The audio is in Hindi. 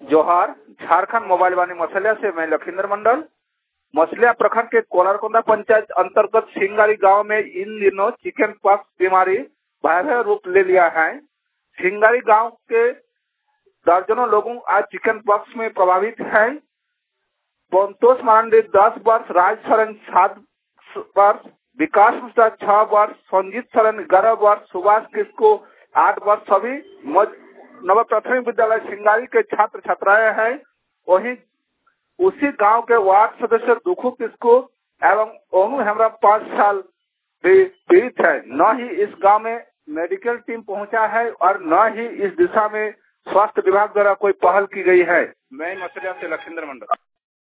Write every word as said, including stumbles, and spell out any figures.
जोहार। झारखंड मोबाइल वाणी मसलिया से मैं लखींद्र मंडल। मसलिया प्रखंड के कोलारकोंदा पंचायत अंतर्गत सिंगारी गांव में इन दिनों चिकन पॉक्स बीमारी भयावह रूप ले लिया है। सिंगारी गांव के दर्जनों लोगों आज चिकन पॉक्स में प्रभावित हैं। संतोष मारंडी दस वर्ष, राज सरन सात वर्ष, विकास मिश्रा छह वर्ष, संजीत सरन ग्यारह वर्ष, सुभाष किस्को आठ वर्ष सभी नव प्राथमिक विद्यालय सिंगारी के छात्र छात्राएं हैं। वहीं उसी गांव के वार्ड सदस्य दुखू किस्को एवं ओनू हेमरा पाँच साल भी पीड़ित है। न ही इस गांव में मेडिकल टीम पहुंचा है और न ही इस दिशा में स्वास्थ्य विभाग द्वारा कोई पहल की गई है। मैं मसलिया से लखींद्र मंडल।